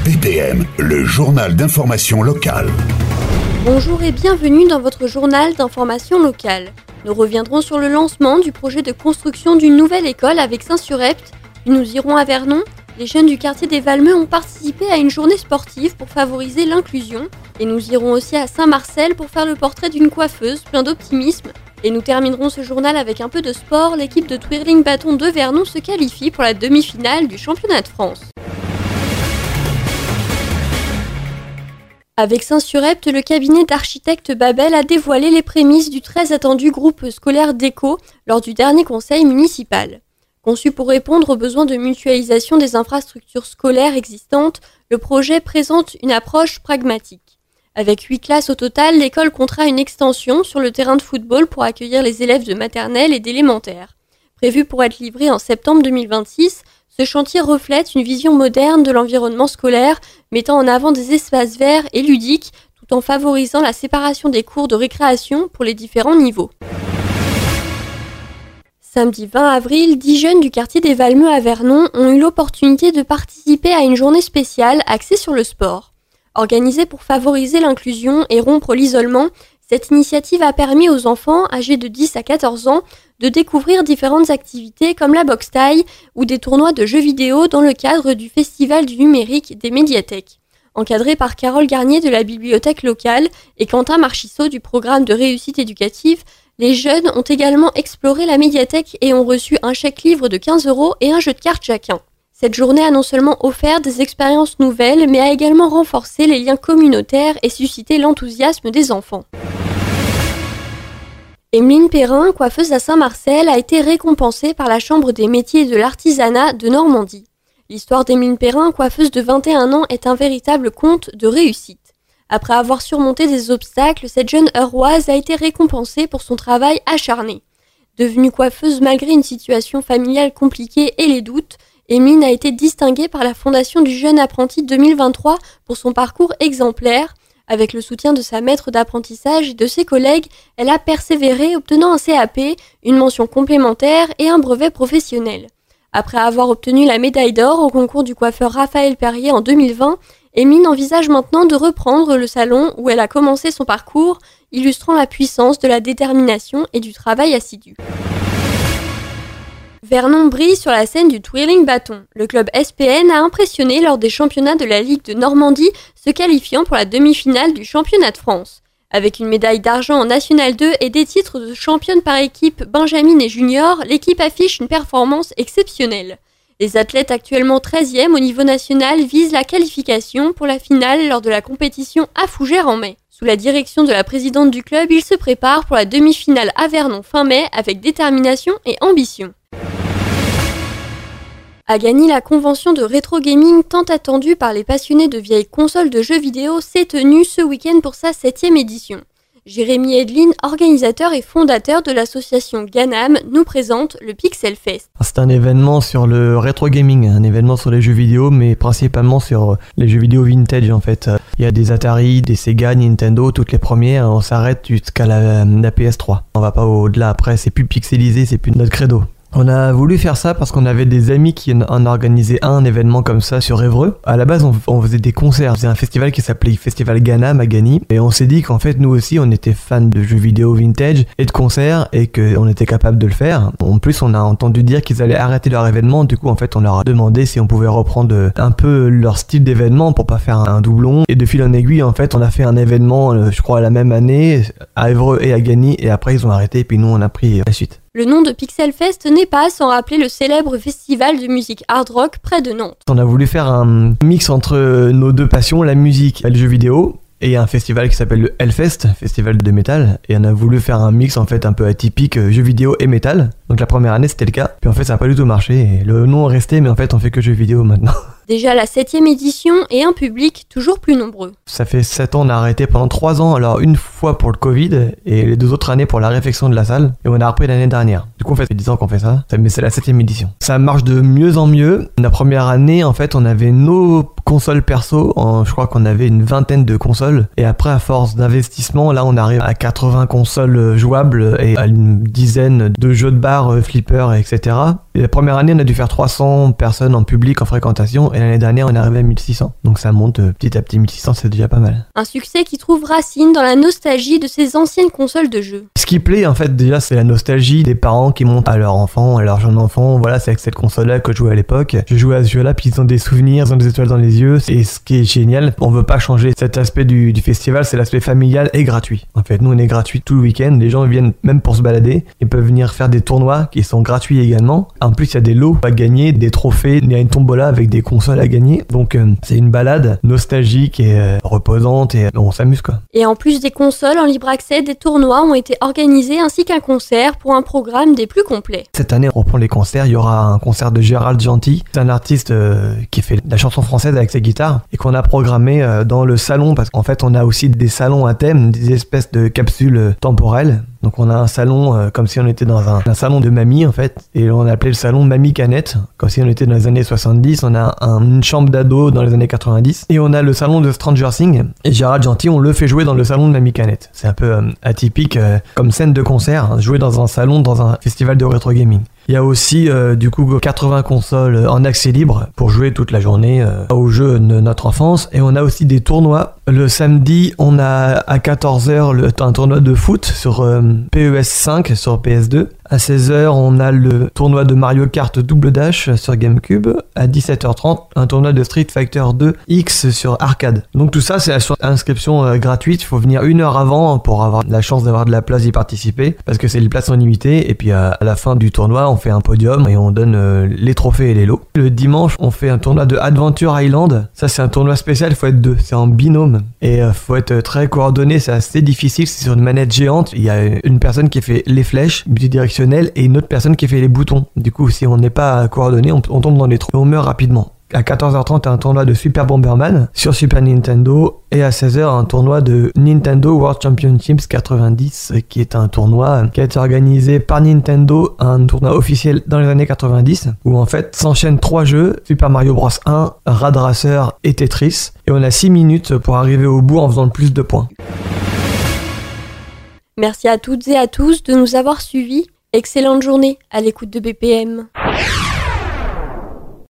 BPM, le journal d'information locale. Bonjour et bienvenue dans votre journal d'information locale. Nous reviendrons sur le lancement du projet de construction d'une nouvelle école avec Saint-Surepte, puis nous irons à Vernon. Les jeunes du quartier des Valmeux ont participé à une journée sportive pour favoriser l'inclusion. Et nous irons aussi à Saint-Marcel pour faire le portrait d'une coiffeuse plein d'optimisme. Et nous terminerons ce journal avec un peu de sport. L'équipe de twirling bâton de Vernon se qualifie pour la demi-finale du championnat de France. Avec Saint-Surepte, le cabinet d'architectes Babel a dévoilé les prémices du très attendu groupe scolaire DECO lors du dernier conseil municipal. Conçu pour répondre aux besoins de mutualisation des infrastructures scolaires existantes, le projet présente une approche pragmatique. Avec 8 classes au total, l'école comptera une extension sur le terrain de football pour accueillir les élèves de maternelle et d'élémentaire. Prévu pour être livré en septembre 2026, ce chantier reflète une vision moderne de l'environnement scolaire, mettant en avant des espaces verts et ludiques, tout en favorisant la séparation des cours de récréation pour les différents niveaux. Samedi 20 avril, 10 jeunes du quartier des Valmeux à Vernon ont eu l'opportunité de participer à une journée spéciale axée sur le sport. Organisée pour favoriser l'inclusion et rompre l'isolement, cette initiative a permis aux enfants âgés de 10 à 14 ans de découvrir différentes activités comme la boxe thaï ou des tournois de jeux vidéo dans le cadre du Festival du numérique des médiathèques. Encadrés par Carole Garnier de la bibliothèque locale et Quentin Marchissot du programme de réussite éducative, les jeunes ont également exploré la médiathèque et ont reçu un chèque livre de 15 € et un jeu de cartes chacun. Cette journée a non seulement offert des expériences nouvelles, mais a également renforcé les liens communautaires et suscité l'enthousiasme des enfants. Emeline Perrin, coiffeuse à Saint-Marcel, a été récompensée par la Chambre des métiers et de l'artisanat de Normandie. L'histoire d'Emeline Perrin, coiffeuse de 21 ans, est un véritable conte de réussite. Après avoir surmonté des obstacles, cette jeune Euroise a été récompensée pour son travail acharné. Devenue coiffeuse malgré une situation familiale compliquée et les doutes, Emeline a été distinguée par la Fondation du Jeune Apprenti 2023 pour son parcours exemplaire. Avec le soutien de sa maître d'apprentissage et de ses collègues, elle a persévéré, obtenant un CAP, une mention complémentaire et un brevet professionnel. Après avoir obtenu la médaille d'or au concours du coiffeur Raphaël Perrier en 2020, Emeline envisage maintenant de reprendre le salon où elle a commencé son parcours, illustrant la puissance de la détermination et du travail assidu. Vernon brille sur la scène du twirling bâton. Le club SPN a impressionné lors des championnats de la Ligue de Normandie, se qualifiant pour la demi-finale du championnat de France. Avec une médaille d'argent en National 2 et des titres de championne par équipe Benjamin et Junior, l'équipe affiche une performance exceptionnelle. Les athlètes actuellement 13e au niveau national visent la qualification pour la finale lors de la compétition à Fougères en mai. Sous la direction de la présidente du club, ils se préparent pour la demi-finale à Vernon fin mai avec détermination et ambition. À Gagny, la convention de rétro gaming tant attendue par les passionnés de vieilles consoles de jeux vidéo s'est tenue ce week-end pour sa 7e édition. Jérémy Edlin, organisateur et fondateur de l'association Ganam, nous présente le Pixel Fest. C'est un événement sur le rétro gaming, un événement sur les jeux vidéo, mais principalement sur les jeux vidéo vintage en fait. Il y a des Atari, des Sega, Nintendo, toutes les premières, on s'arrête jusqu'à la PS3. On va pas au-delà après, c'est plus pixelisé, c'est plus notre credo. On a voulu faire ça parce qu'on avait des amis qui en organisaient un événement comme ça sur Évreux. À la base, on faisait des concerts. C'était un festival qui s'appelait Festival Ganam à Gagny. Et on s'est dit qu'en fait, nous aussi, on était fans de jeux vidéo vintage et de concerts et qu'on était capable de le faire. En plus, on a entendu dire qu'ils allaient arrêter leur événement. Du coup, en fait, on leur a demandé si on pouvait reprendre un peu leur style d'événement pour pas faire un doublon. Et de fil en aiguille, en fait, on a fait un événement, je crois, la même année à Évreux et à Gagny. Et après, ils ont arrêté et puis nous, on a pris la suite. Le nom de Pixel Fest n'est pas sans rappeler le célèbre festival de musique hard rock près de Nantes. On a voulu faire un mix entre nos deux passions, la musique et le jeu vidéo, et un festival qui s'appelle le Hellfest, festival de métal, et on a voulu faire un mix en fait un peu atypique, jeux vidéo et métal. Donc la première année c'était le cas, puis en fait ça n'a pas du tout marché, et le nom est resté, mais en fait on fait que jeux vidéo maintenant. Déjà la 7e édition et un public toujours plus nombreux. Ça fait 7 ans, on a arrêté pendant 3 ans, alors une fois pour le Covid et les 2 autres années pour la réfection de la salle, et on a repris l'année dernière. Du coup, en fait, ça fait 10 ans qu'on fait ça, mais c'est la 7e édition. Ça marche de mieux en mieux. La première année, en fait, on avait nos consoles perso, je crois qu'on avait une 20aine de consoles, et après, à force d'investissement, là, on arrive à 80 consoles jouables et à une dizaine de jeux de bar, flippers, etc. Et la première année, on a dû faire 300 personnes en public en fréquentation, et l'année dernière, on est arrivé à 1600. Donc ça monte petit à petit, 1600 c'est déjà pas mal. Un succès qui trouve racine dans la nostalgie de ces anciennes consoles de jeux. Ce qui plaît en fait déjà c'est la nostalgie des parents qui montent à leurs enfants, à leurs jeunes enfants. Voilà, c'est avec cette console-là que je jouais à l'époque. Je jouais à ce jeu-là, puis ils ont des souvenirs, ils ont des étoiles dans les yeux. Et ce qui est génial, on veut pas changer cet aspect du festival, c'est l'aspect familial et gratuit. En fait, nous on est gratuit tout le week-end. Les gens viennent même pour se balader. Ils peuvent venir faire des tournois qui sont gratuits également. En plus, il y a des lots à gagner, des trophées. Il y a une tombola avec des consoles à gagner. Donc c'est une balade nostalgique et reposante et on s'amuse quoi. Et en plus des consoles en libre accès, des tournois ont été organisés ainsi qu'un concert pour un programme des plus complets. Cette année, on reprend les concerts. Il y aura un concert de Gérald Gentil. C'est un artiste qui fait de la chanson française avec sa guitare et qu'on a programmé dans le salon parce qu'en fait, on a aussi des salons à thème, des espèces de capsules temporelles. Donc on a un salon comme si on était dans un salon de mamie en fait, et on a appelé le salon Mamie Canette, comme si on était dans les années 70, on a une chambre d'ado dans les années 90, et on a le salon de Stranger Things, et Gérald Gentil on le fait jouer dans le salon de Mamie Canette. C'est un peu atypique comme scène de concert, jouer dans un salon, dans un festival de rétro gaming. Il y a aussi du coup 80 consoles en accès libre pour jouer toute la journée aux jeux de notre enfance. Et on a aussi des tournois. Le samedi, on a à 14h un tournoi de foot sur PES 5 sur PS2. À 16h, on a le tournoi de Mario Kart Double Dash sur GameCube. À 17h30, un tournoi de Street Fighter 2 X sur arcade. Donc tout ça, c'est sur inscription gratuite. Il faut venir 1 heure avant pour avoir la chance d'avoir de la place d'y participer. Parce que c'est les places sont limitées. Et puis à la fin du tournoi, on fait un podium et on donne les trophées et les lots. Le dimanche, on fait un tournoi de Adventure Island. Ça, c'est un tournoi spécial. Il faut être 2. C'est en binôme. Et faut être très coordonné. C'est assez difficile. C'est sur une manette géante. Il y a une personne qui fait les flèches bidirectionnelles et une autre personne qui fait les boutons. Du coup, si on n'est pas coordonné, on tombe dans les trous et on meurt rapidement. À 14h30, un tournoi de Super Bomberman sur Super Nintendo, et à 16h, un tournoi de Nintendo World Championships 90, qui est un tournoi qui a été organisé par Nintendo, un tournoi officiel dans les années 90, où en fait s'enchaînent 3 jeux, Super Mario Bros 1, Rad Racer et Tetris, et on a 6 minutes pour arriver au bout en faisant le plus de points. Merci à toutes et à tous de nous avoir suivis. Excellente journée à l'écoute de BPM.